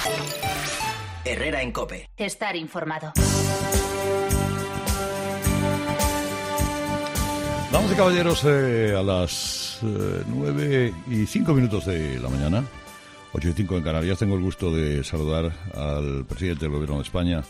Herrera en COPE. Estar informado. Damas y caballeros, a las 9:05 de la mañana, 8:05 en Canarias, tengo el gusto de saludar al presidente del Gobierno de España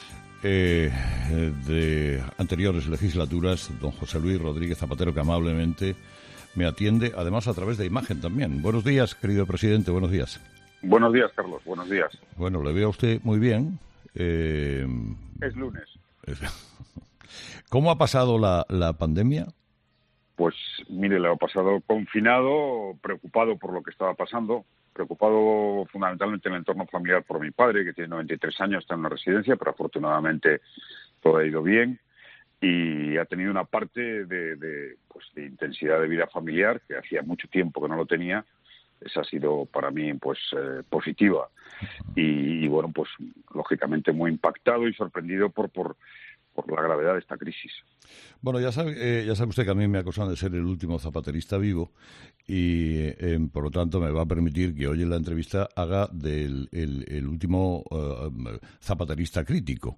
de anteriores legislaturas, don José Luis Rodríguez Zapatero, que amablemente me atiende, además a través de imagen también. Buenos días, querido presidente, buenos días. Buenos días, Carlos, buenos días. Bueno, le veo a usted muy bien. Es lunes. ¿Cómo ha pasado la pandemia? Pues mire, lo ha pasado confinado, preocupado por lo que estaba pasando, preocupado fundamentalmente en el entorno familiar por mi padre, que tiene 93 años, está en una residencia, pero afortunadamente todo ha ido bien y ha tenido una parte de intensidad de vida familiar que hacía mucho tiempo que no lo tenía. Esa ha sido para mí positiva y bueno, pues lógicamente muy impactado y sorprendido por la gravedad de esta crisis. Bueno, ya sabe usted que a mí me acusan de ser el último zapaterista vivo y por lo tanto me va a permitir que hoy en la entrevista haga del el último zapaterista crítico.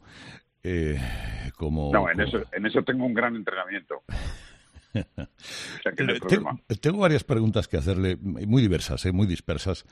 En eso tengo un gran entrenamiento. O sea que no hay problema. Tengo varias preguntas que hacerle, muy diversas, muy dispersas,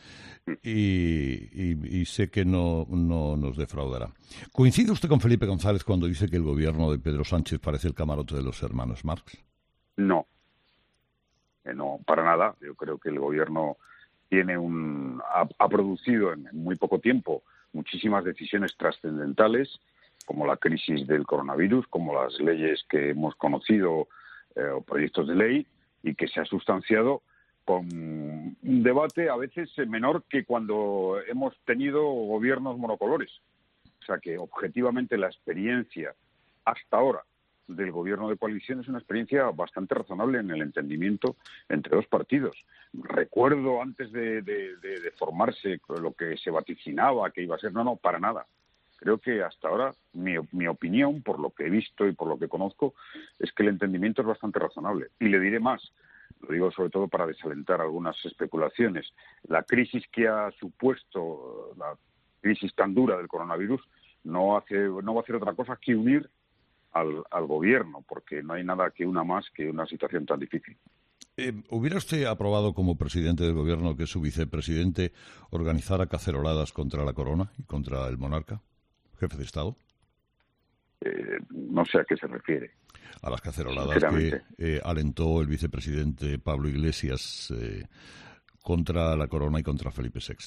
y sé que no nos defraudará. ¿Coincide usted con Felipe González cuando dice que el gobierno de Pedro Sánchez parece el camarote de los hermanos Marx? No, para nada. Yo creo que el gobierno ha producido en muy poco tiempo muchísimas decisiones trascendentales, como la crisis del coronavirus, como las leyes que hemos conocido o proyectos de ley, y que se ha sustanciado con un debate a veces menor que cuando hemos tenido gobiernos monocolores. O sea que objetivamente la experiencia hasta ahora del gobierno de coalición es una experiencia bastante razonable en el entendimiento entre dos partidos. Recuerdo antes de formarse lo que se vaticinaba que iba a ser, para nada. Creo que hasta ahora mi opinión, por lo que he visto y por lo que conozco, es que el entendimiento es bastante razonable. Y le diré más, lo digo sobre todo para desalentar algunas especulaciones. La crisis que ha supuesto, la crisis tan dura del coronavirus, no va a hacer otra cosa que unir al gobierno, porque no hay nada que una más que una situación tan difícil. ¿Hubiera usted aprobado como presidente del gobierno que su vicepresidente organizara caceroladas contra la corona y contra el monarca, jefe de Estado? No sé a qué se refiere. A las caceroladas que alentó el vicepresidente Pablo Iglesias contra la corona y contra Felipe VI.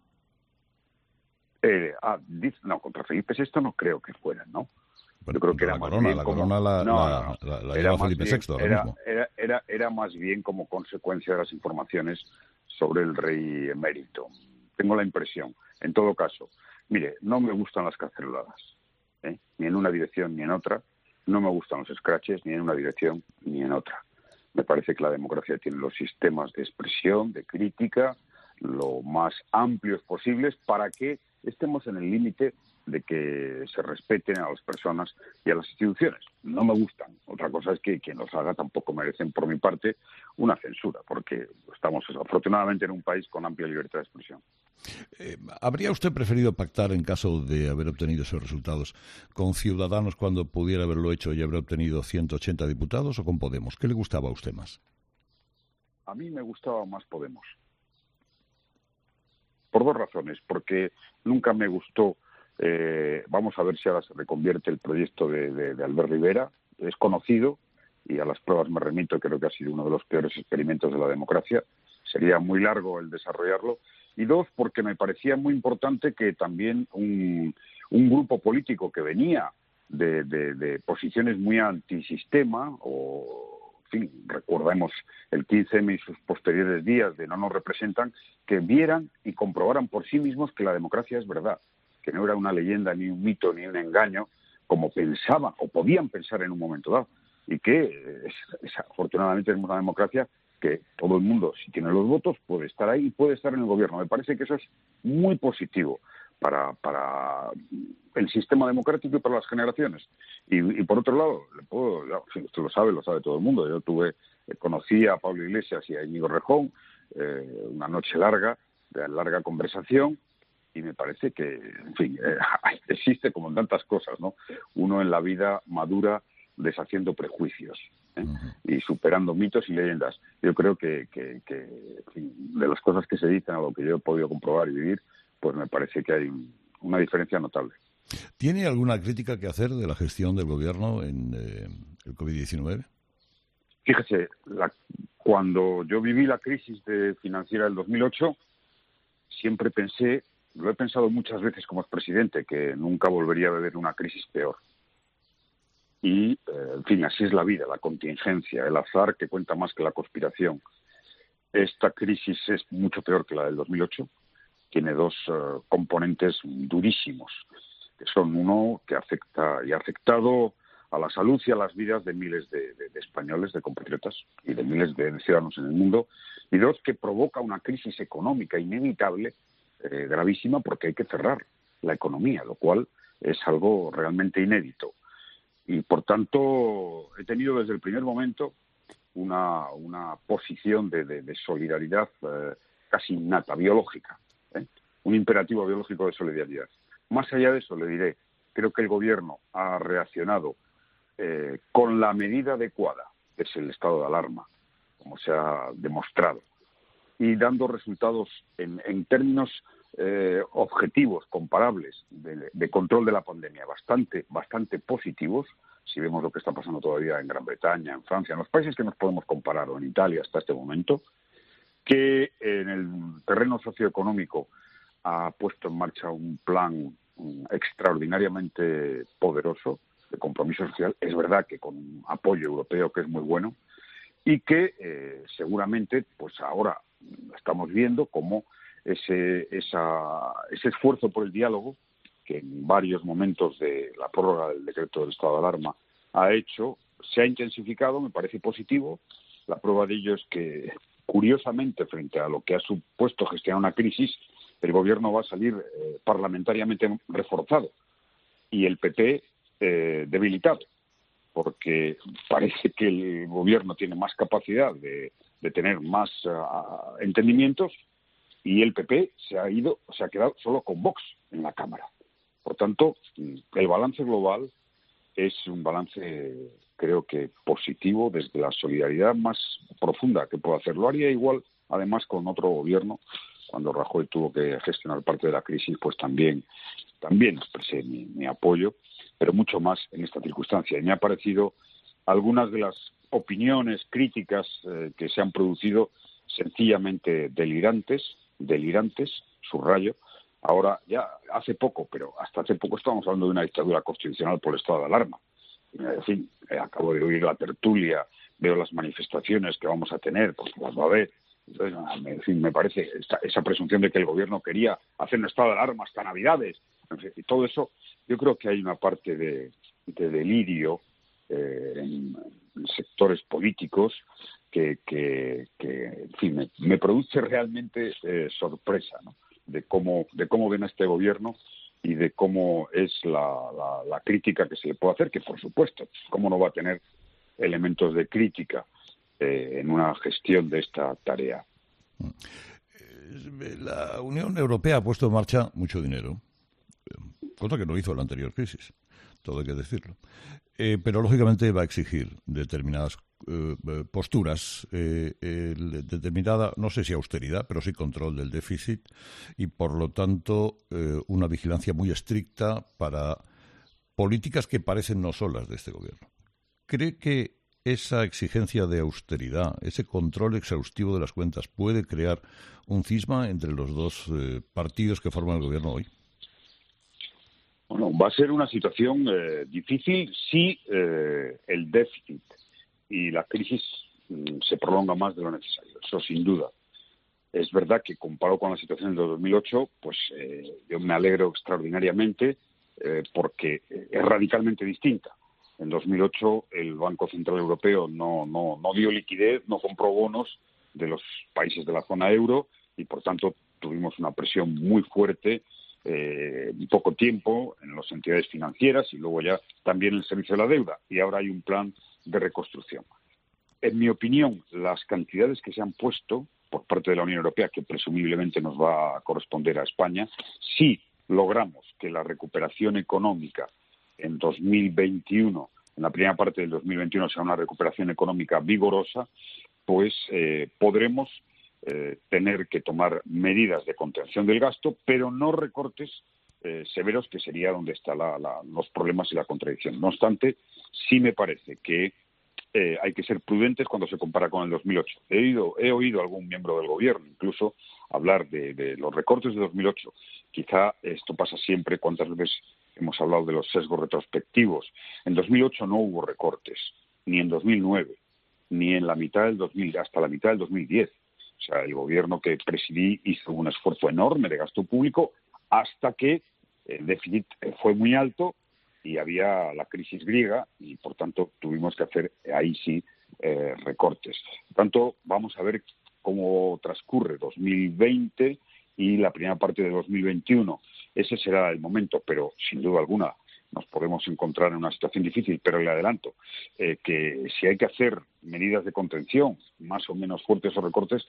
Contra Felipe VI no creo que fueran, ¿no? Bueno, yo creo que era la corona la lleva Felipe VI ahora mismo. Era más bien como consecuencia de las informaciones sobre el rey emérito. Tengo la impresión. En todo caso, mire, no me gustan las caceroladas, ni en una dirección ni en otra. No me gustan los escraches ni en una dirección ni en otra. Me parece que la democracia tiene los sistemas de expresión, de crítica, lo más amplios posibles para que estemos en el límite de que se respeten a las personas y a las instituciones. No me gustan. Otra cosa es que quien los haga tampoco merecen, por mi parte, una censura, porque estamos afortunadamente en un país con amplia libertad de expresión. ¿Habría usted preferido pactar, en caso de haber obtenido esos resultados, con Ciudadanos cuando pudiera haberlo hecho y haber obtenido 180 diputados, o con Podemos? ¿Qué le gustaba a usted más? A mí me gustaba más Podemos. Por dos razones. Porque nunca me gustó. Vamos a ver si ahora se reconvierte el proyecto de Albert Rivera. Es conocido y a las pruebas me remito. Creo que ha sido uno de los peores experimentos de la democracia. Sería muy largo el desarrollarlo. Y dos, porque me parecía muy importante que también un grupo político que venía de posiciones muy antisistema, recordemos el 15M y sus posteriores días de no nos representan, que vieran y comprobaran por sí mismos que la democracia es verdad, que no era una leyenda, ni un mito, ni un engaño, como pensaban o podían pensar en un momento dado. Y que, afortunadamente, tenemos una democracia que todo el mundo, si tiene los votos, puede estar ahí y puede estar en el gobierno. Me parece que eso es muy positivo para el sistema democrático y para las generaciones. Y por otro lado, usted lo sabe todo el mundo. Yo conocí a Pablo Iglesias y a Íñigo Rejón, una noche larga, de larga conversación, y me parece que, en fin, existe como en tantas cosas, ¿no? Uno en la vida madura deshaciendo prejuicios, ¿eh? Y superando mitos y leyendas. Yo creo que en fin, de las cosas que se dicen a lo que yo he podido comprobar y vivir, pues me parece que hay una diferencia notable. ¿Tiene alguna crítica que hacer de la gestión del gobierno en el COVID-19? Fíjese, cuando yo viví la crisis financiera del 2008, siempre pensé, lo he pensado muchas veces como expresidente, que nunca volvería a vivir una crisis peor. Y, en fin, así es la vida, la contingencia, el azar que cuenta más que la conspiración. Esta crisis es mucho peor que la del 2008. Tiene dos componentes durísimos, que son uno que afecta y ha afectado a la salud y a las vidas de miles de españoles, de compatriotas y de miles de ciudadanos en el mundo, y dos, que provoca una crisis económica inevitable, gravísima, porque hay que cerrar la economía, lo cual es algo realmente inédito. Y, por tanto, he tenido desde el primer momento una posición de solidaridad casi innata, biológica, un imperativo biológico de solidaridad. Más allá de eso, le diré, creo que el Gobierno ha reaccionado con la medida adecuada, que es el estado de alarma, como se ha demostrado, y dando resultados en términos objetivos, comparables, de control de la pandemia, bastante positivos, si vemos lo que está pasando todavía en Gran Bretaña, en Francia, en los países que nos podemos comparar, o en Italia hasta este momento, que en el terreno socioeconómico ha puesto en marcha un plan extraordinariamente poderoso de compromiso social, es verdad que con un apoyo europeo que es muy bueno, y que seguramente pues ahora estamos viendo cómo ese esfuerzo por el diálogo, que en varios momentos de la prórroga del decreto del estado de alarma se ha intensifiado, me parece positivo. La prueba de ello es que, curiosamente, frente a lo que ha supuesto gestionar una crisis, el Gobierno va a salir parlamentariamente reforzado y el PP debilitado, porque parece que el Gobierno tiene más capacidad de tener más entendimientos, y el PP se ha quedado solo con Vox en la Cámara. Por tanto, el balance global es un balance, creo que positivo, desde la solidaridad más profunda que puedo hacer. Lo haría igual, además, con otro gobierno. Cuando Rajoy tuvo que gestionar parte de la crisis, pues también expresé mi apoyo, pero mucho más en esta circunstancia. Y me ha parecido algunas de las opiniones críticas que se han producido sencillamente delirantes, subrayo. Ahora, ya hace poco, pero hasta hace poco estábamos hablando de una dictadura constitucional por el estado de alarma. En fin, acabo de oír la tertulia, veo las manifestaciones que vamos a tener, pues las va a haber. Entonces, en fin, me parece esa presunción de que el Gobierno quería hacer un estado de alarma hasta Navidades. En fin, y todo eso, yo creo que hay una parte de delirio en sectores políticos que en fin, me produce realmente sorpresa, ¿no?, de cómo ven a este Gobierno y de cómo es la crítica que se le puede hacer, que por supuesto, cómo no va a tener elementos de crítica en una gestión de esta tarea. La Unión Europea ha puesto en marcha mucho dinero, cosa que no hizo en la anterior crisis, todo hay que decirlo. Pero lógicamente va a exigir determinadas posturas, determinada, no sé si austeridad, pero sí control del déficit, y por lo tanto una vigilancia muy estricta para políticas que parecen no solas de este gobierno. ¿Cree que esa exigencia de austeridad, ese control exhaustivo de las cuentas, puede crear un cisma entre los dos partidos que forman el gobierno hoy? Bueno, va a ser una situación difícil si el déficit y la crisis se prolonga más de lo necesario, eso sin duda. Es verdad que comparado con la situación del 2008, pues yo me alegro extraordinariamente porque es radicalmente distinta. En 2008 el Banco Central Europeo no dio liquidez, no compró bonos de los países de la zona euro y, por tanto, tuvimos una presión muy fuerte en poco tiempo en las entidades financieras y luego ya también el servicio de la deuda. Y ahora hay un plan de reconstrucción. En mi opinión, las cantidades que se han puesto por parte de la Unión Europea, que presumiblemente nos va a corresponder a España, si logramos que la recuperación económica en 2021, en la primera parte del 2021, sea una recuperación económica vigorosa, pues podremos tener que tomar medidas de contención del gasto, pero no recortes severos, que sería donde están los problemas y la contradicción. No obstante, sí me parece que hay que ser prudentes cuando se compara con el 2008. He oído a algún miembro del gobierno incluso hablar de los recortes de 2008. Quizá esto pasa siempre. ¿Cuántas veces hemos hablado de los sesgos retrospectivos? En 2008 no hubo recortes, ni en 2009, ni en la mitad del 2000, hasta la mitad del 2010. O sea, el gobierno que presidí hizo un esfuerzo enorme de gasto público hasta que el déficit fue muy alto y había la crisis griega y, por tanto, tuvimos que hacer ahí sí recortes. Por tanto, vamos a ver cómo transcurre 2020 y la primera parte de 2021. Ese será el momento, pero sin duda alguna nos podemos encontrar en una situación difícil, pero le adelanto que si hay que hacer medidas de contención más o menos fuertes o recortes,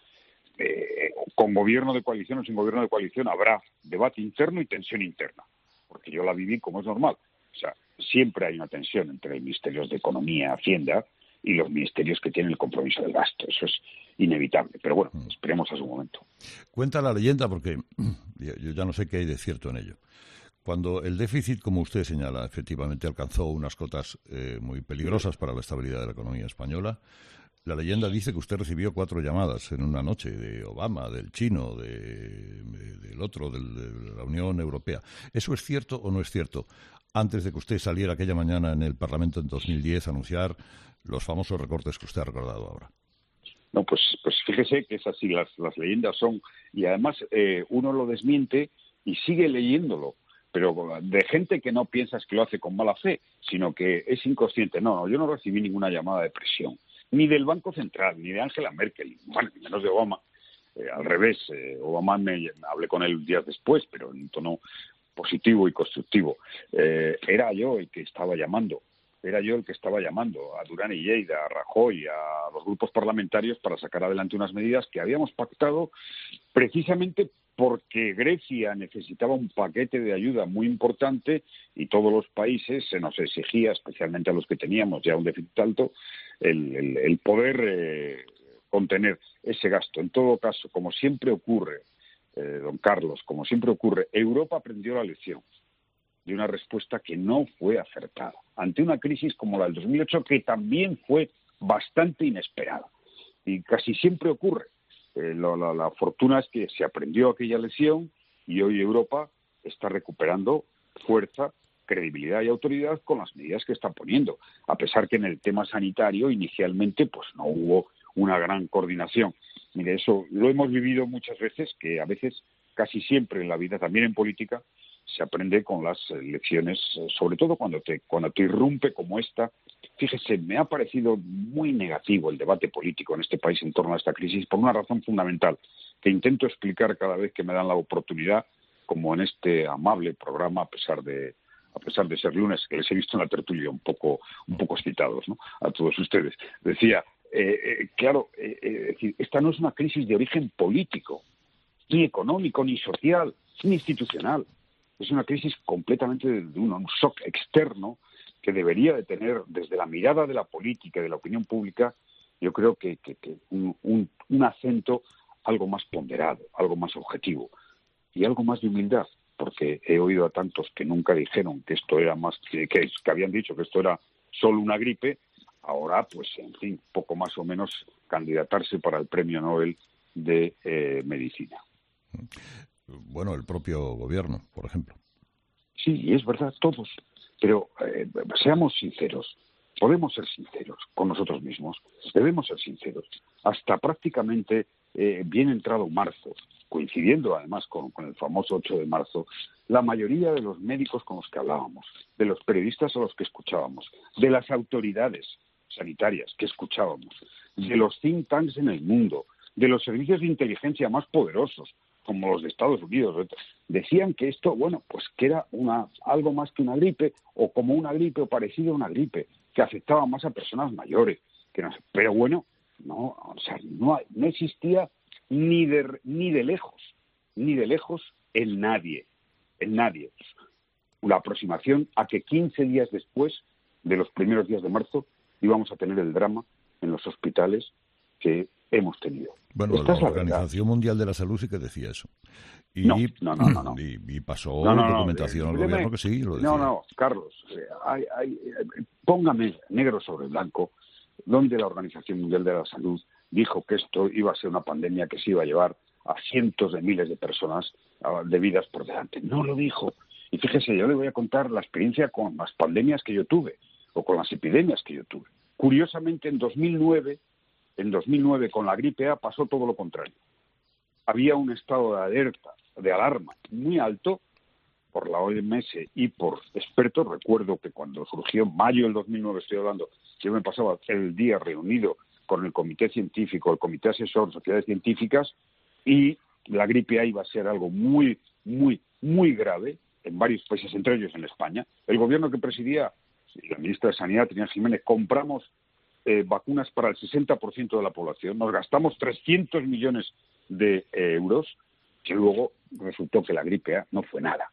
con gobierno de coalición o sin gobierno de coalición, habrá debate interno y tensión interna, porque yo la viví como es normal. O sea, siempre hay una tensión entre los ministerios de Economía, Hacienda y los ministerios que tienen el compromiso del gasto. Eso es inevitable. Pero bueno, esperemos a su momento. Cuenta la leyenda, porque yo ya no sé qué hay de cierto en ello. Cuando el déficit, como usted señala, efectivamente alcanzó unas cotas muy peligrosas para la estabilidad de la economía española, la leyenda dice que usted recibió 4 llamadas en una noche de Obama, del chino, del otro, de la Unión Europea. ¿Eso es cierto o no es cierto? Antes de que usted saliera aquella mañana en el Parlamento en 2010 a anunciar los famosos recortes que usted ha recordado ahora. No, pues fíjese que es así, las leyendas son, y además uno lo desmiente y sigue leyéndolo, pero de gente que no piensas que lo hace con mala fe, sino que es inconsciente. No, yo no recibí ninguna llamada de presión, ni del Banco Central, ni de Angela Merkel, bueno, ni menos de Obama. Al revés, Obama hablé con él días después, pero en un tono positivo y constructivo. Era yo el que estaba llamando a Durán y Lleida, a Rajoy, a los grupos parlamentarios para sacar adelante unas medidas que habíamos pactado precisamente porque Grecia necesitaba un paquete de ayuda muy importante y todos los países se nos exigía, especialmente a los que teníamos ya un déficit alto, el poder contener ese gasto. En todo caso, como siempre ocurre, don Carlos, como siempre ocurre, Europa aprendió la lección de una respuesta que no fue acertada ante una crisis como la del 2008, que también fue bastante inesperada. Y casi siempre ocurre. La fortuna es que se aprendió aquella lección y hoy Europa está recuperando fuerza, credibilidad y autoridad con las medidas que está poniendo, a pesar que en el tema sanitario inicialmente pues no hubo una gran coordinación. Mire, eso lo hemos vivido muchas veces, que a veces, casi siempre en la vida, también en política, se aprende con las lecciones, sobre todo cuando te irrumpe como esta. Fíjese, me ha parecido muy negativo el debate político en este país en torno a esta crisis por una razón fundamental que intento explicar cada vez que me dan la oportunidad, como en este amable programa, a pesar de ser lunes, que les he visto en la tertulia un poco excitados, ¿no?, a todos ustedes. Decía, claro, esta no es una crisis de origen político, ni económico, ni social, ni institucional. Es una crisis completamente de un shock externo que debería de tener, desde la mirada de la política y de la opinión pública, yo creo que un acento algo más ponderado, algo más objetivo y algo más de humildad, porque he oído a tantos que nunca dijeron que esto era más, que habían dicho que esto era solo una gripe. Ahora, pues, en fin, poco más o menos candidatarse para el Premio Nobel de Medicina. Bueno, el propio gobierno, por ejemplo. Sí, es verdad, todos. Pero seamos sinceros. Podemos ser sinceros con nosotros mismos. Debemos ser sinceros. Hasta prácticamente bien entrado marzo, coincidiendo además con el famoso 8 de marzo, la mayoría de los médicos con los que hablábamos, de los periodistas a los que escuchábamos, de las autoridades sanitarias que escuchábamos, de los think tanks en el mundo, de los servicios de inteligencia más poderosos, como los de Estados Unidos, decían que esto, bueno, pues que era algo más que una gripe, o como una gripe, o parecido a una gripe, que afectaba más a personas mayores. Pero bueno, no existía ni de lejos en nadie. La aproximación a que 15 días después de los primeros días de marzo íbamos a tener el drama en los hospitales que hemos tenido. Bueno, Esta la es la Organización Mundial de la Salud sí que decía eso. Y, no. y pasó documentación al gobierno que sí lo decía. No, Carlos, póngame negro sobre blanco donde la Organización Mundial de la Salud dijo que esto iba a ser una pandemia que se iba a llevar a cientos de miles de personas, de vidas por delante. No lo dijo. Y fíjese, yo le voy a contar la experiencia con las pandemias que yo tuve, o con las epidemias que yo tuve. Curiosamente, en 2009 con la gripe A pasó todo lo contrario. Había un estado de alerta, de alarma muy alto por la OMS y por expertos. Recuerdo que cuando surgió en mayo del 2009, estoy hablando, yo me pasaba el día reunido con el comité científico, el comité asesor, sociedades científicas, y la gripe A iba a ser algo muy, muy, muy grave en varios países, entre ellos en España. El gobierno que presidía, la ministra de Sanidad, Trinidad Jiménez, compramos vacunas para el 60% de la población, nos gastamos 300 millones de euros, que luego resultó que la gripe A no fue nada.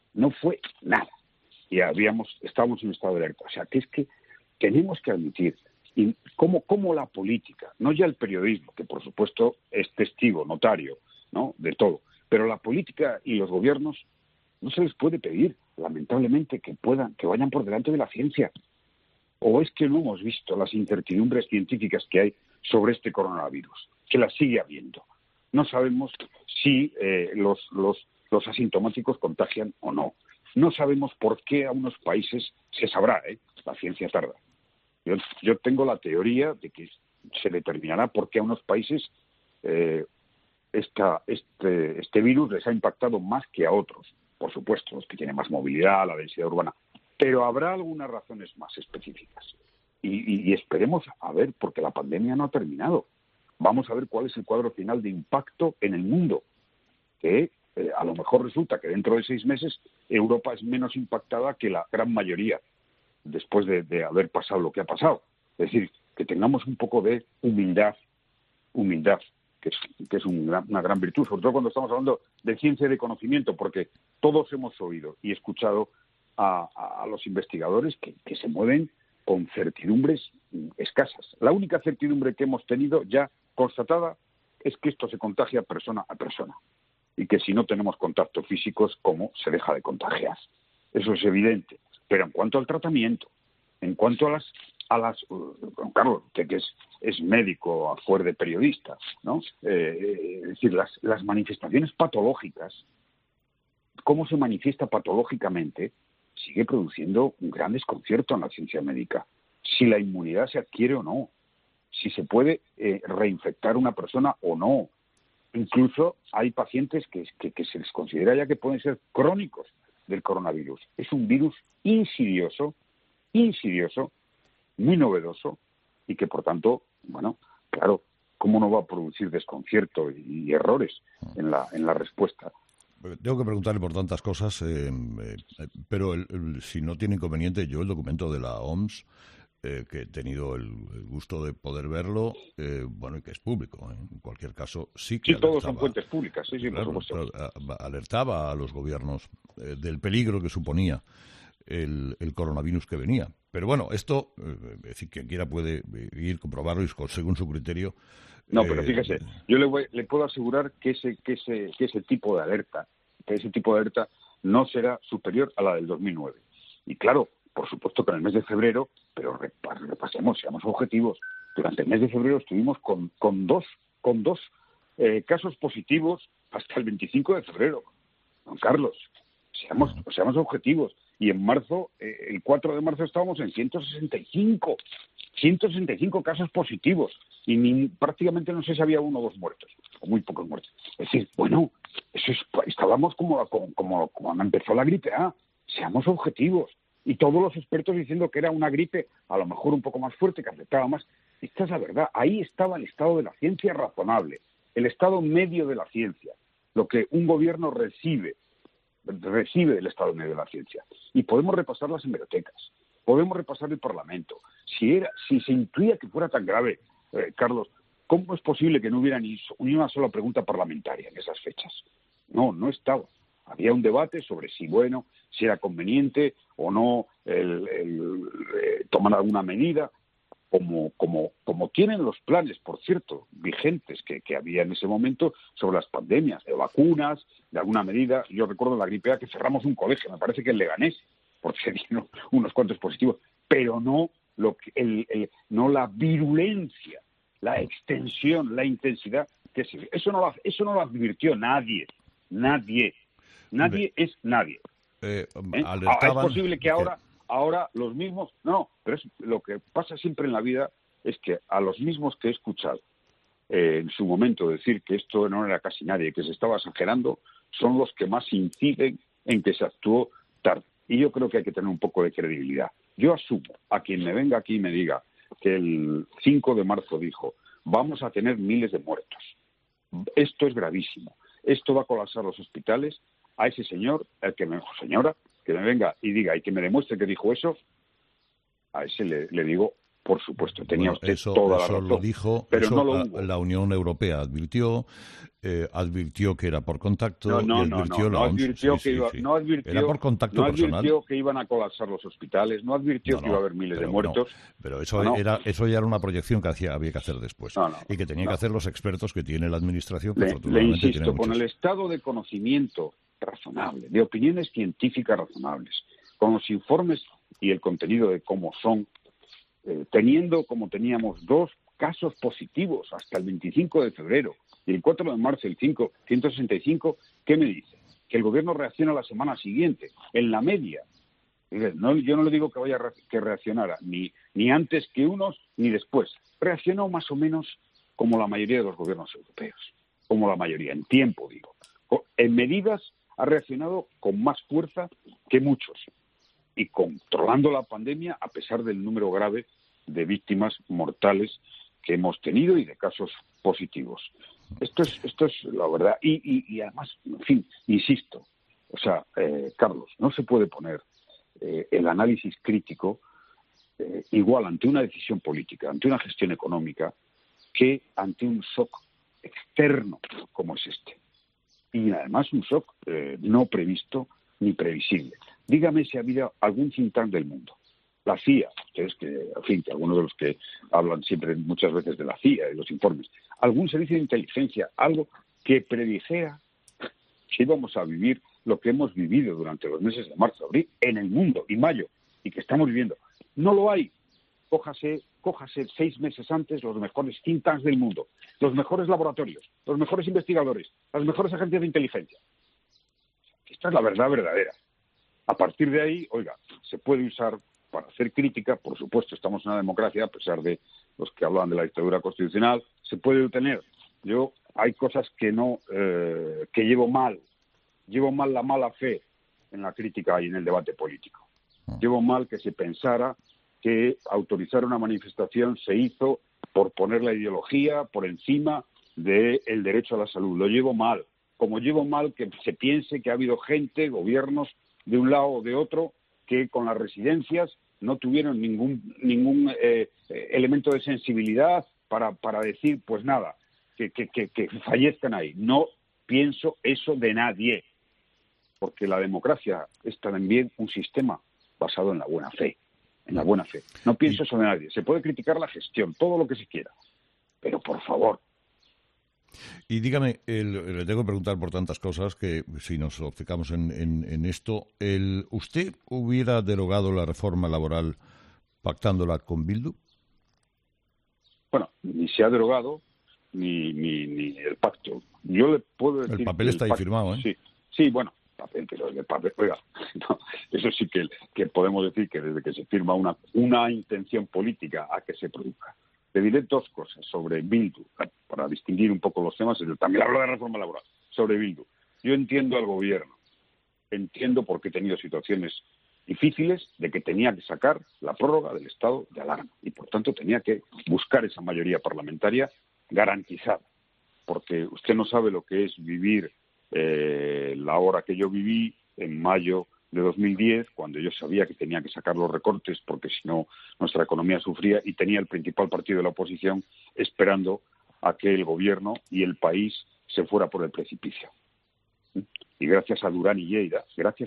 Y estábamos en un estado de alerta. O sea, que es que tenemos que admitir cómo la política, no ya el periodismo, que por supuesto es testigo, notario, ¿no?, de todo, pero la política y los gobiernos no se les puede pedir, lamentablemente, que vayan por delante de la ciencia. ¿O es que no hemos visto las incertidumbres científicas que hay sobre este coronavirus? Que las sigue habiendo. No sabemos si los asintomáticos contagian o no. No sabemos por qué a unos países, se sabrá, la ciencia tarda. Yo tengo la teoría de que se determinará por qué a unos países este virus les ha impactado más que a otros. Por supuesto, los que tienen más movilidad, la densidad urbana. Pero habrá algunas razones más específicas. Y esperemos a ver, porque la pandemia no ha terminado. Vamos a ver cuál es el cuadro final de impacto en el mundo. Que a lo mejor resulta que dentro de 6 meses Europa es menos impactada que la gran mayoría después de haber pasado lo que ha pasado. Es decir, que tengamos un poco de humildad, que es una gran virtud, sobre todo cuando estamos hablando de ciencia y de conocimiento, porque todos hemos oído y escuchado a los investigadores que se mueven con certidumbres escasas. La única certidumbre que hemos tenido ya constatada es que esto se contagia persona a persona y que si no tenemos contactos físicos, ¿cómo se deja de contagiar? Eso es evidente. Pero en cuanto al tratamiento, en cuanto a las Carlos, usted que es médico a fuer de periodista, ¿no? Es decir, las manifestaciones patológicas, cómo se manifiesta patológicamente, sigue produciendo un gran desconcierto en la ciencia médica. Si la inmunidad se adquiere o no, si se puede reinfectar una persona o no. Incluso hay pacientes que se les considera ya que pueden ser crónicos del coronavirus. Es un virus insidioso, muy novedoso y que, por tanto, bueno, claro, ¿cómo no va a producir desconcierto y errores en la respuesta? Tengo que preguntarle por tantas cosas, pero si no tiene inconveniente, yo el documento de la OMS, que he tenido el gusto de poder verlo, bueno, y que es público, en cualquier caso, sí que todos son fuentes públicas, sí, claro, por supuesto. Alertaba a los gobiernos del peligro que suponía el coronavirus que venía. Pero bueno, esto, es decir, quien quiera puede ir, comprobarlo y según su criterio. No, pero fíjese, yo le puedo asegurar que ese tipo de alerta, no será superior a la del 2009. Y claro, por supuesto que en el mes de febrero, pero repasemos, seamos objetivos, durante el mes de febrero estuvimos con dos casos positivos hasta el 25 de febrero. Don Carlos, seamos objetivos. Y en marzo, el 4 de marzo estábamos en 165 casos positivos. Y prácticamente no sé si había 1 o 2 muertos, o muy pocos muertos. Es decir, bueno, estábamos como cuando empezó la gripe A. Seamos objetivos. Y todos los expertos diciendo que era una gripe a lo mejor un poco más fuerte, que afectaba más. Esta es la verdad. Ahí estaba el estado de la ciencia razonable, el estado medio de la ciencia, lo que un gobierno recibe del estado medio de la ciencia. Y podemos repasar las hemerotecas, podemos repasar el Parlamento. Si se intuía que fuera tan grave, Carlos, ¿Cómo es posible que no hubiera ni una sola pregunta parlamentaria en esas fechas? No estaba. Había un debate sobre si era conveniente o no tomar alguna medida, como tienen los planes, por cierto, vigentes que había en ese momento sobre las pandemias, de vacunas, de alguna medida. Yo recuerdo la gripe A que cerramos un colegio, me parece que en Leganés, porque se dieron unos cuantos positivos, pero no no la virulencia, la extensión, la intensidad que se... Eso no lo advirtió nadie. Es nadie. Es posible que ahora los mismos... No, pero lo que pasa siempre en la vida es que a los mismos que he escuchado en su momento decir que esto no era casi nadie, que se estaba exagerando, son los que más inciden en que se actuó tarde. Y yo creo que hay que tener un poco de credibilidad. Yo asumo a quien me venga aquí y me diga que el 5 de marzo dijo: vamos a tener miles de muertos. Esto es gravísimo. Esto va a colapsar los hospitales. A ese señor, señora, que me venga y diga y que me demuestre que dijo eso, a ese le digo, por supuesto, tenía usted toda la razón. Eso lo dijo, pero eso no lo hubo. La Unión Europea advirtió que era por contacto, no advirtió era por contacto personal. No advirtió que iban a colapsar los hospitales, no advirtió que iba a haber miles de muertos. Pero eso ya era una proyección que había que hacer después. Y que tenían que hacer los expertos que tiene la Administración, que afortunadamente le insisto, con muchos. el estado de conocimiento razonable, de opiniones científicas razonables, con los informes y el contenido de cómo son, teniendo como teníamos 2 casos positivos hasta el 25 de febrero y el 4 de marzo el 165, ¿qué me dice? Que el gobierno reacciona la semana siguiente, en la media. Yo no le digo que reaccionara ni antes que unos ni después. Reaccionó más o menos como la mayoría de los gobiernos europeos, como la mayoría, en tiempo digo. En medidas ha reaccionado con más fuerza que muchos y controlando la pandemia a pesar del número grave de víctimas mortales que hemos tenido y de casos positivos. Esto es la verdad. Y además, en fin, insisto, Carlos, no se puede poner el análisis crítico igual ante una decisión política, ante una gestión económica, que ante un shock externo como es este. Y además un shock no previsto ni previsible. Dígame si ha habido algún think tank del mundo. La CIA, ustedes que algunos de los que hablan siempre muchas veces de la CIA y los informes, algún servicio de inteligencia, algo que predijera que íbamos a vivir lo que hemos vivido durante los meses de marzo, abril, en el mundo, y mayo, y que estamos viviendo. No lo hay. Cójase 6 meses antes los mejores think tanks del mundo, los mejores laboratorios, los mejores investigadores, las mejores agencias de inteligencia. Esta es la verdad verdadera. A partir de ahí, se puede usar para hacer crítica, por supuesto, estamos en una democracia, a pesar de los que hablan de la dictadura constitucional, se puede obtener. Hay cosas que llevo mal la mala fe en la crítica y en el debate político. Llevo mal que se pensara que autorizar una manifestación se hizo por poner la ideología por encima del derecho a la salud. Lo llevo mal. Como llevo mal que se piense que ha habido gobiernos de un lado o de otro, que con las residencias no tuvieron ningún elemento de sensibilidad para decir, pues nada, que fallezcan ahí. No pienso eso de nadie, porque la democracia es también un sistema basado en la buena fe. No pienso eso de nadie. Se puede criticar la gestión, todo lo que se quiera, pero por favor. Y dígame, le tengo que preguntar por tantas cosas que si nos fijamos en esto, ¿usted hubiera derogado la reforma laboral pactándola con Bildu? Bueno, ni se ha derogado ni el pacto. Yo le puedo decir... El papel está ahí firmado, ¿eh? Sí, bueno, papel, pero el papel, no, eso sí que podemos decir que desde que se firma una intención política a que se produzca. Le diré 2 cosas sobre Bildu, para distinguir un poco los temas. También hablo de reforma laboral, sobre Bildu. Yo entiendo al gobierno, entiendo por qué he tenido situaciones difíciles de que tenía que sacar la prórroga del estado de alarma y, por tanto, tenía que buscar esa mayoría parlamentaria garantizada, porque usted no sabe lo que es vivir la hora que yo viví en mayo de 2010, cuando yo sabía que tenía que sacar los recortes porque si no nuestra economía sufría, y tenía el principal partido de la oposición esperando a que el gobierno y el país se fuera por el precipicio. Y gracias a Durán y Lleida,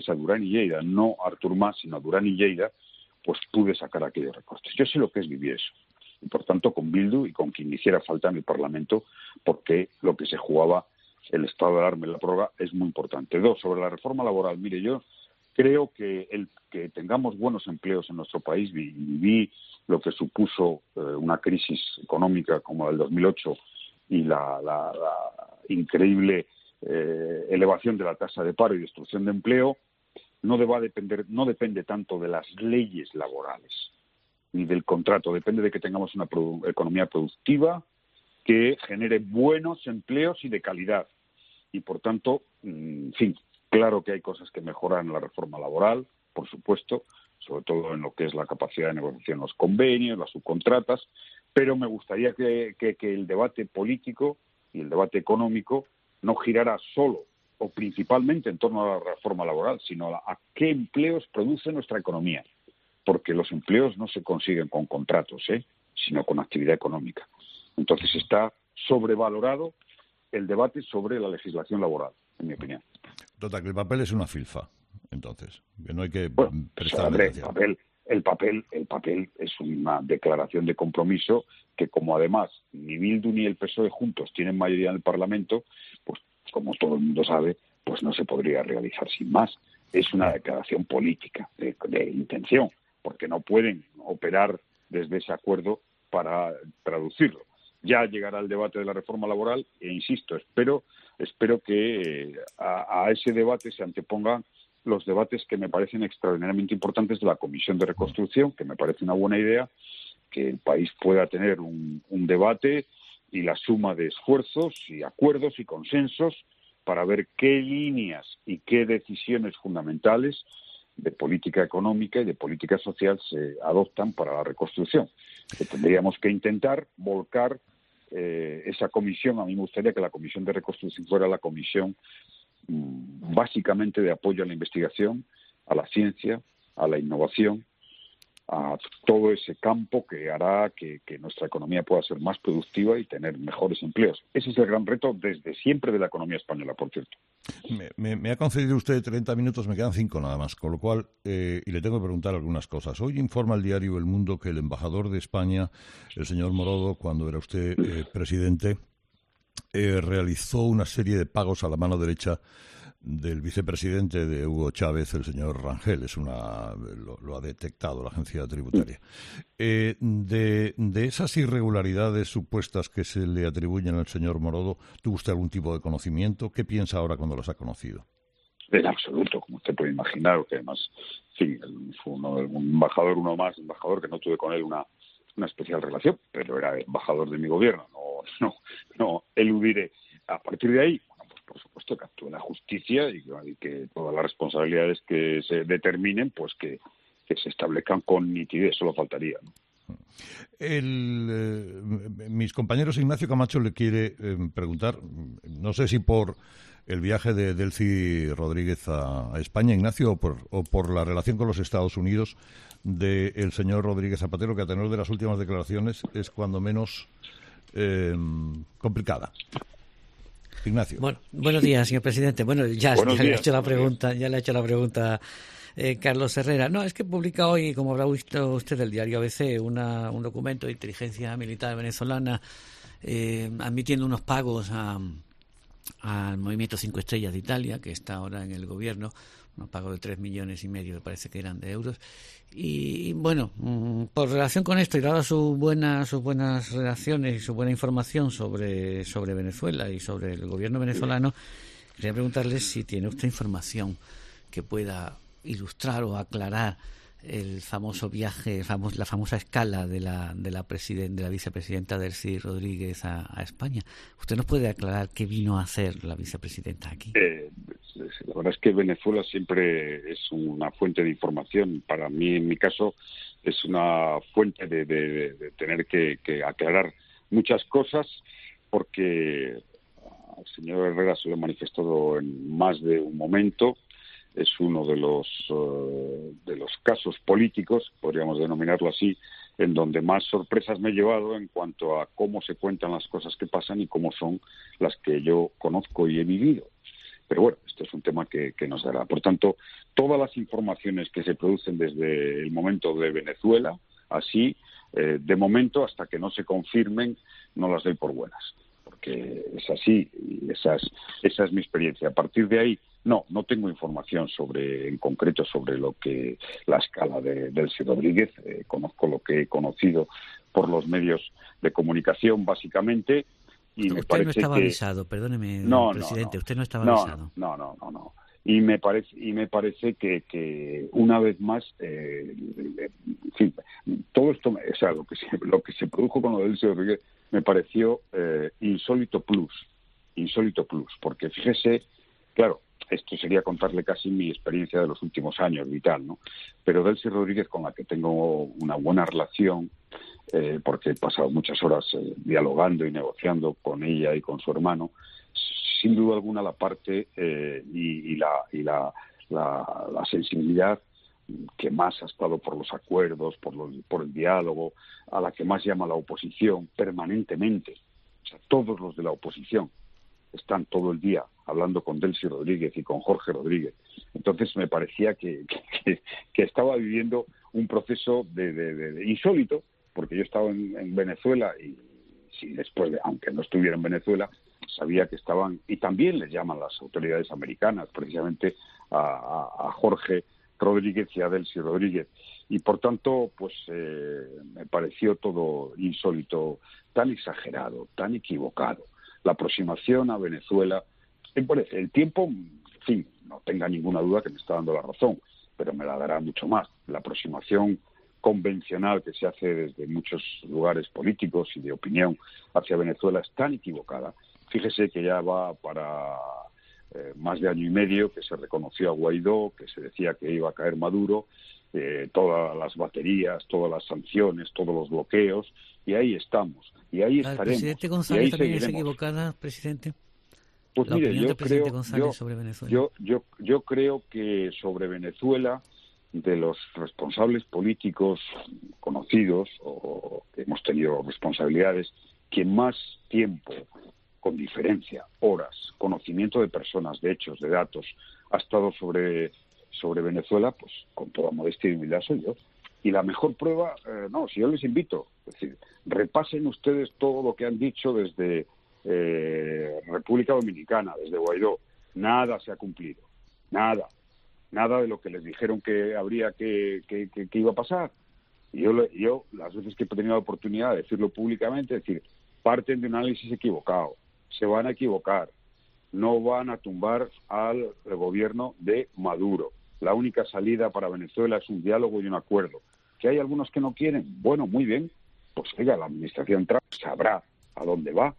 no a Artur Mas, sino a Durán y Lleida, pues pude sacar aquellos recortes. Yo sé lo que es vivir eso. Y por tanto, con Bildu y con quien hiciera falta en el Parlamento, porque lo que se jugaba, el estado de alarma y la prórroga, es muy importante. 2, sobre la reforma laboral. Mire, yo creo que el que tengamos buenos empleos en nuestro país, vi lo que supuso una crisis económica como la del 2008 y la increíble elevación de la tasa de paro y destrucción de empleo, no depende tanto de las leyes laborales ni del contrato, depende de que tengamos una economía productiva que genere buenos empleos y de calidad. Y por tanto, en fin, claro que hay cosas que mejorar en la reforma laboral, por supuesto, sobre todo en lo que es la capacidad de negociación, los convenios, las subcontratas, pero me gustaría que el debate político y el debate económico no girara solo o principalmente en torno a la reforma laboral, sino a qué empleos produce nuestra economía, porque los empleos no se consiguen con contratos, sino con actividad económica. Entonces está sobrevalorado el debate sobre la legislación laboral, en mi opinión. Total, que el papel es una filfa, entonces, que no hay que prestar atención. El papel es una declaración de compromiso que, como además ni Bildu ni el PSOE juntos tienen mayoría en el Parlamento, pues como todo el mundo sabe, pues no se podría realizar sin más. Es una declaración política de intención, porque no pueden operar desde ese acuerdo para traducirlo. Ya llegará el debate de la reforma laboral e, insisto, espero que a ese debate se antepongan los debates que me parecen extraordinariamente importantes de la Comisión de Reconstrucción, que me parece una buena idea, que el país pueda tener un debate y la suma de esfuerzos y acuerdos y consensos para ver qué líneas y qué decisiones fundamentales de política económica y de política social se adoptan para la reconstrucción. Que tendríamos que intentar volcar esa comisión. A mí me gustaría que la Comisión de Reconstrucción fuera la comisión básicamente de apoyo a la investigación, a la ciencia, a la innovación, a todo ese campo que hará que nuestra economía pueda ser más productiva y tener mejores empleos. Ese es el gran reto desde siempre de la economía española, por cierto. Me ha concedido usted 30 minutos, me quedan 5 nada más, con lo cual, y le tengo que preguntar algunas cosas. Hoy informa el diario El Mundo que el embajador de España, el señor Morodo, cuando era usted presidente, realizó una serie de pagos a la mano derecha del vicepresidente de Hugo Chávez, el señor Rangel. Lo ha detectado la agencia tributaria. De esas irregularidades supuestas que se le atribuyen al señor Morodo, ¿tuvo usted algún tipo de conocimiento? ¿Qué piensa ahora cuando las ha conocido? En absoluto, como usted puede imaginar, que además, sí, fue un embajador que no tuve con él una especial relación, pero era embajador de mi gobierno, no eludiré. A partir de ahí, bueno, pues por supuesto que actúe la justicia y que todas las responsabilidades que se determinen, pues que se establezcan con nitidez, solo faltaría, ¿no? Mis compañeros, Ignacio Camacho le quiere preguntar, no sé si por el viaje de Delcy Rodríguez a España, Ignacio, o por la relación con los Estados Unidos del señor Rodríguez Zapatero, que a tenor de las últimas declaraciones es cuando menos complicada. Ignacio. Bueno, buenos días, señor presidente. Bueno, ya le he hecho la pregunta Carlos Herrera. No, es que publica hoy, como habrá visto usted, el diario ABC, un documento de inteligencia militar venezolana admitiendo unos pagos al Movimiento 5 Estrellas de Italia, que está ahora en el gobierno, unos pagos de 3,5 millones, me parece que eran, de euros. Y bueno, por relación con esto y dadas sus buenas relaciones y su buena información sobre Venezuela y sobre el gobierno venezolano, quería preguntarle si tiene usted información que pueda ilustrar o aclarar el famoso viaje, la famosa escala de la vicepresidenta Delcy Rodríguez a España. ¿Usted nos puede aclarar qué vino a hacer la vicepresidenta aquí? La verdad es que Venezuela siempre es una fuente de información. Para mí, en mi caso, es una fuente de tener que aclarar muchas cosas, porque al señor Herrera se lo he manifestado en más de un momento. Es uno de los casos políticos, podríamos denominarlo así, en donde más sorpresas me he llevado en cuanto a cómo se cuentan las cosas que pasan y cómo son las que yo conozco y he vivido. Pero bueno, esto es un tema que nos dará. Por tanto, todas las informaciones que se producen desde el momento de Venezuela, así, de momento, hasta que no se confirmen, no las doy por buenas. Porque es así y esa es mi experiencia. A partir de ahí, no tengo información en concreto sobre la escala de Delcy Rodríguez. Conozco lo que he conocido por los medios de comunicación, básicamente. Y usted no estaba avisado, perdóneme, presidente, usted no estaba avisado. No. Y me parece que una vez más, en fin, todo esto, o sea, lo que se produjo con lo de Delcy Rodríguez me pareció insólito plus, porque fíjese, claro, esto sería contarle casi mi experiencia de los últimos años vital, ¿no? Pero Delcy Rodríguez, con la que tengo una buena relación, porque he pasado muchas horas dialogando y negociando con ella y con su hermano, sin duda alguna la parte y la sensibilidad que más ha estado por los acuerdos, por el diálogo, a la que más llama la oposición permanentemente. O sea, todos los de la oposición están todo el día hablando con Delcy Rodríguez y con Jorge Rodríguez. Entonces me parecía que estaba viviendo un proceso de insólito, porque yo estaba en Venezuela y si después, aunque no estuviera en Venezuela, sabía que estaban, y también les llaman las autoridades americanas, precisamente a Jorge Rodríguez y a Delcy Rodríguez. Y por tanto, pues me pareció todo insólito, tan exagerado, tan equivocado. La aproximación a Venezuela, el tiempo, en fin, no tenga ninguna duda que me está dando la razón, pero me la dará mucho más. La aproximación convencional que se hace desde muchos lugares políticos y de opinión hacia Venezuela es tan equivocada. Fíjese que ya va para más de año y medio que se reconoció a Guaidó, que se decía que iba a caer Maduro, todas las baterías, todas las sanciones, todos los bloqueos, y ahí estamos, y ahí estaremos. ¿El presidente González también es equivocada, presidente? Pues mire, yo creo, sobre Venezuela. Yo creo que sobre Venezuela, de los responsables políticos conocidos o que hemos tenido responsabilidades, quien más tiempo, con diferencia, horas, conocimiento de personas, de hechos, de datos, ha estado sobre Venezuela, pues con toda modestia y humildad soy yo. Y la mejor prueba, si yo les invito, es decir, repasen ustedes todo lo que han dicho desde República Dominicana, desde Guaidó. Nada se ha cumplido, nada de lo que les dijeron que habría que iba a pasar. Y yo las veces que he tenido la oportunidad de decirlo públicamente, es decir, parten de un análisis equivocado, se van a equivocar, no van a tumbar al gobierno de Maduro. La única salida para Venezuela es un diálogo y un acuerdo. ¿Que hay algunos que no quieren? Bueno, muy bien, pues oiga, la administración Trump sabrá a dónde va.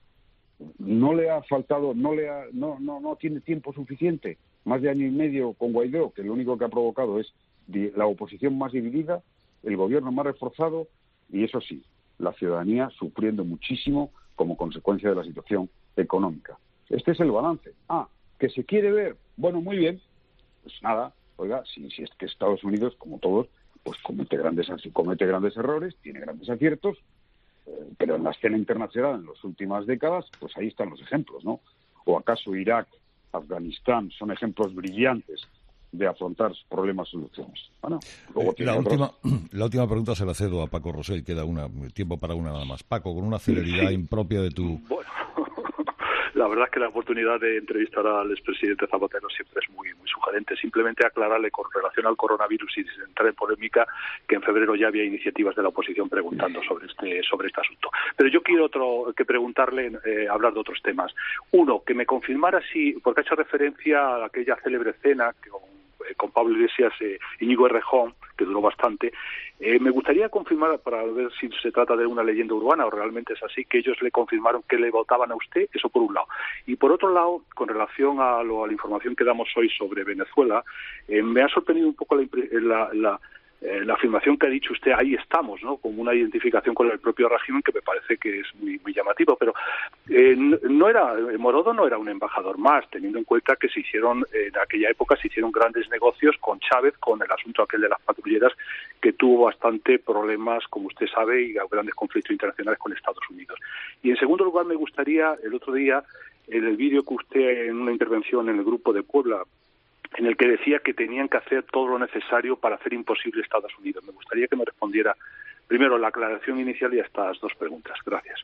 No le ha faltado, no tiene tiempo suficiente, más de año y medio con Guaidó, que lo único que ha provocado es la oposición más dividida, el gobierno más reforzado y, eso sí, la ciudadanía sufriendo muchísimo como consecuencia de la situación económica. Este es el balance. ¿Que se quiere ver? Bueno, muy bien. Pues nada, oiga, si es que Estados Unidos, como todos, pues comete grandes errores, tiene grandes aciertos, pero en la escena internacional en las últimas décadas, pues ahí están los ejemplos, ¿no? ¿O acaso Irak, Afganistán son ejemplos brillantes de afrontar problemas y soluciones? Bueno, luego la última pregunta se la cedo a Paco Rosell, queda tiempo para una nada más. Paco, con una celeridad impropia de tu... Bueno, la verdad es que la oportunidad de entrevistar al expresidente Zapatero siempre es muy sugerente. Simplemente aclararle con relación al coronavirus y sin entrar en polémica que en febrero ya había iniciativas de la oposición preguntando sobre este asunto. Pero yo quiero preguntarle, hablar de otros temas. Uno, que me confirmara porque ha hecho referencia a aquella célebre cena con Pablo Iglesias, Íñigo Errejón, que duró bastante. Me gustaría confirmar, para ver si se trata de una leyenda urbana o realmente es así, que ellos le confirmaron que le votaban a usted, eso por un lado. Y por otro lado, con relación a la información que damos hoy sobre Venezuela, me ha sorprendido un poco la afirmación que ha dicho usted, ahí estamos, ¿no? Como una identificación con el propio régimen que me parece que es muy, muy llamativo, pero Morodo no era un embajador más, teniendo en cuenta que en aquella época se hicieron grandes negocios con Chávez, con el asunto aquel de las patrulleras, que tuvo bastante problemas, como usted sabe, y grandes conflictos internacionales con Estados Unidos. Y en segundo lugar, me gustaría, el otro día, en el vídeo que usted, en una intervención en el Grupo de Puebla, en el que decía que tenían que hacer todo lo necesario para hacer imposible Estados Unidos. Me gustaría que me respondiera primero la aclaración inicial y a estas dos preguntas. Gracias.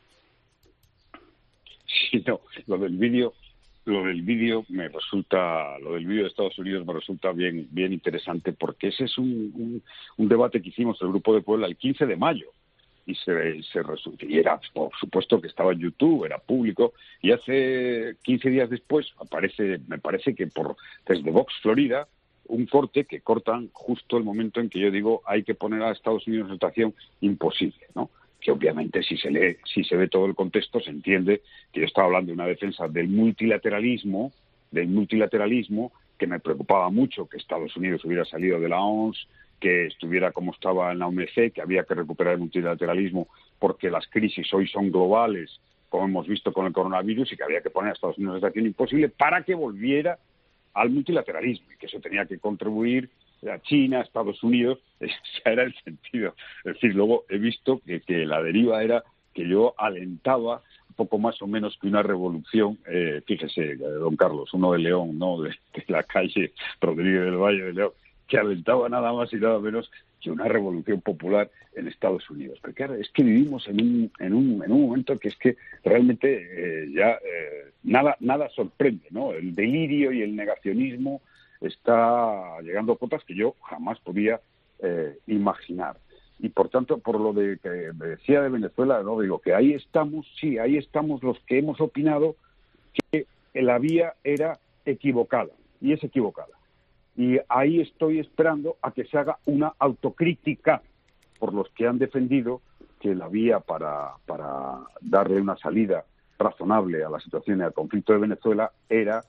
Sí, no, lo del vídeo de Estados Unidos me resulta bien interesante, porque ese es un debate que hicimos en el Grupo de Puebla el 15 de mayo. Y era, por supuesto, que estaba en YouTube, era público, y hace 15 días después me parece que desde Vox Florida, un corte que cortan justo el momento en que yo digo hay que poner a Estados Unidos en una situación imposible, ¿no? Que obviamente si se ve todo el contexto, se entiende que yo estaba hablando de una defensa del multilateralismo, que me preocupaba mucho que Estados Unidos hubiera salido de la OMS, que estuviera como estaba en la OMC, que había que recuperar el multilateralismo porque las crisis hoy son globales, como hemos visto con el coronavirus, y que había que poner a Estados Unidos en una situación imposible para que volviera al multilateralismo, y que eso tenía que contribuir a China, a Estados Unidos. Ese era el sentido. Es decir, luego he visto que la deriva era que yo alentaba poco más o menos que una revolución, fíjese, don Carlos, uno de León, no de la calle Rodríguez del Valle de León, que alentaba nada más y nada menos que una revolución popular en Estados Unidos. Porque claro, es que vivimos en un momento que es que realmente nada sorprende, ¿no? El delirio y el negacionismo está llegando a cotas que yo jamás podía imaginar. Y por tanto, por lo de que me decía de Venezuela, no digo que ahí estamos los que hemos opinado que la vía era equivocada, y es equivocada. Y ahí estoy esperando a que se haga una autocrítica por los que han defendido que la vía para darle una salida razonable a la situación y al conflicto de Venezuela era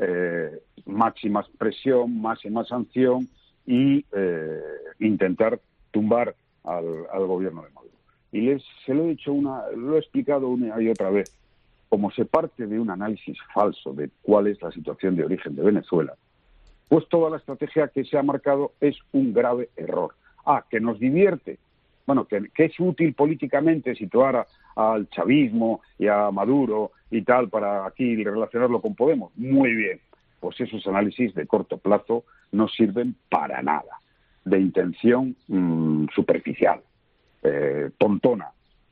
máxima presión, máxima sanción y intentar tumbar al gobierno de Maduro. Y se lo he dicho lo he explicado una y otra vez. Como se parte de un análisis falso de cuál es la situación de origen de Venezuela, pues toda la estrategia que se ha marcado es un grave error. Que nos divierte, bueno, que es útil políticamente situar al chavismo y a Maduro y tal para aquí relacionarlo con Podemos. Muy bien, pues esos análisis de corto plazo no sirven para nada, de intención superficial, tontona,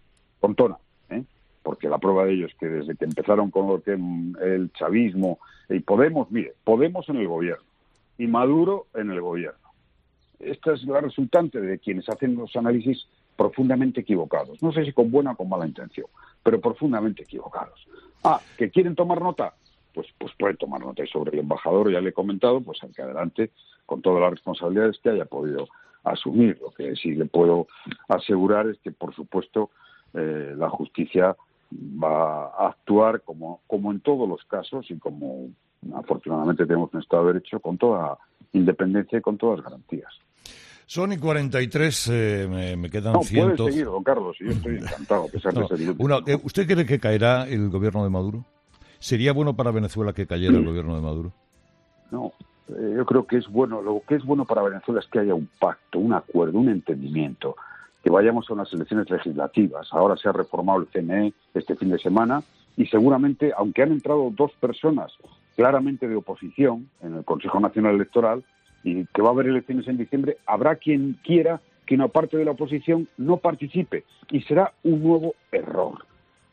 porque la prueba de ello es que desde que empezaron con lo que el chavismo y Podemos, mire, Podemos en el gobierno y Maduro en el gobierno. Esta es la resultante de quienes hacen los análisis profundamente equivocados. No sé si con buena o con mala intención, pero profundamente equivocados. ¿Que quieren tomar nota? Pues pueden tomar nota. Y sobre el embajador, ya le he comentado, pues al que adelante con todas las responsabilidades que haya podido asumir. Lo que sí le puedo asegurar es que, por supuesto, la justicia va a actuar como en todos los casos y como afortunadamente tenemos un Estado de Derecho, con toda independencia y con todas las garantías. Son y 43, me quedan 100. No, puede seguir, don Carlos, y yo estoy encantado, a pesar de ser... ¿Usted cree que caerá el gobierno de Maduro? ¿Sería bueno para Venezuela que cayera el gobierno de Maduro? No, yo creo que es bueno. Lo que es bueno para Venezuela es que haya un pacto, un acuerdo, un entendimiento, que vayamos a unas elecciones legislativas. Ahora se ha reformado el CNE este fin de semana y seguramente, aunque han entrado 2 personas claramente de oposición en el Consejo Nacional Electoral y que va a haber elecciones en diciembre, habrá quien quiera que una parte de la oposición no participe y será un nuevo error.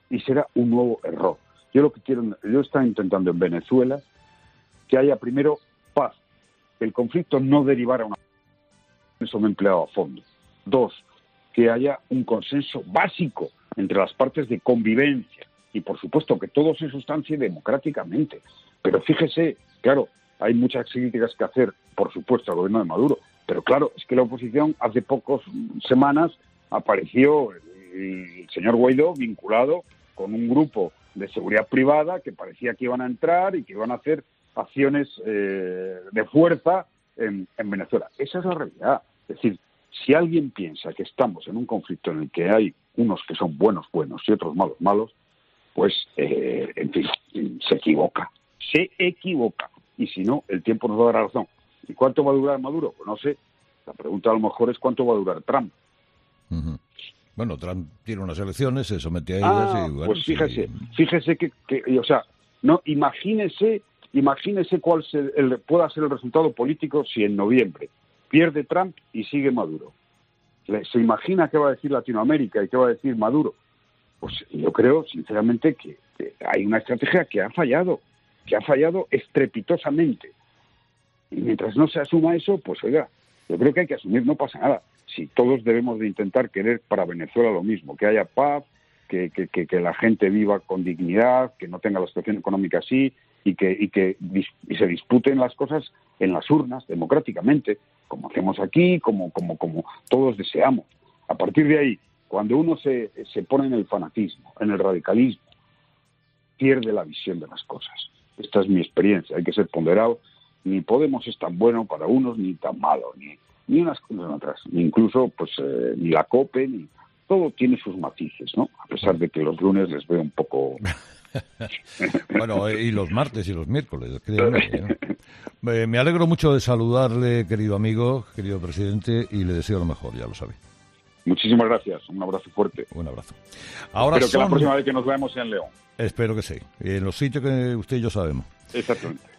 Yo lo que quiero, yo estoy intentando en Venezuela que haya primero paz, que el conflicto no derivara a una... Eso me he empleado a fondo. 2, que haya un consenso básico entre las partes de convivencia y, por supuesto, que todo se sustancie democráticamente. Pero fíjese, claro, hay muchas críticas que hacer, por supuesto, al gobierno de Maduro, pero claro, es que la oposición hace pocas semanas apareció el señor Guaidó vinculado con un grupo de seguridad privada que parecía que iban a entrar y que iban a hacer acciones de fuerza en Venezuela. Esa es la realidad. Es decir, Si alguien piensa que estamos en un conflicto en el que hay unos que son buenos y otros malos, pues, en fin, se equivoca. Y si no, el tiempo nos va a dar la razón. ¿Y cuánto va a durar Maduro? Pues no sé. La pregunta a lo mejor es cuánto va a durar Trump. Uh-huh. Bueno, Trump tiene unas elecciones, se somete a ellas y... Bueno, pues fíjese que, o sea, no, imagínese cuál pueda ser el resultado político si en noviembre pierde Trump y sigue Maduro. ¿Se imagina qué va a decir Latinoamérica y qué va a decir Maduro? Pues yo creo, sinceramente, que hay una estrategia que ha fallado estrepitosamente. Y mientras no se asuma eso, pues oiga, yo creo que hay que asumir, no pasa nada. Si todos debemos de intentar querer para Venezuela lo mismo, que haya paz, que la gente viva con dignidad, que no tenga la situación económica así, y se disputen las cosas en las urnas, democráticamente, como hacemos aquí, como todos deseamos. A partir de ahí, cuando uno se pone en el fanatismo, en el radicalismo, pierde la visión de las cosas. Esta es mi experiencia, hay que ser ponderado. Ni Podemos es tan bueno para unos, ni tan malo, ni unas cosas ni otras. Ni incluso, pues, ni la COPE, ni todo tiene sus matices, ¿no? A pesar de que los lunes les veo un poco... Bueno, y los martes y los miércoles, créanme, ¿no? Me alegro mucho de saludarle, querido amigo, querido presidente, y le deseo lo mejor, ya lo sabe. Muchísimas gracias, un abrazo fuerte. Un abrazo. Ahora espero que la próxima vez que nos veamos sea en León. Espero que sí, en los sitios que usted y yo sabemos. Exactamente.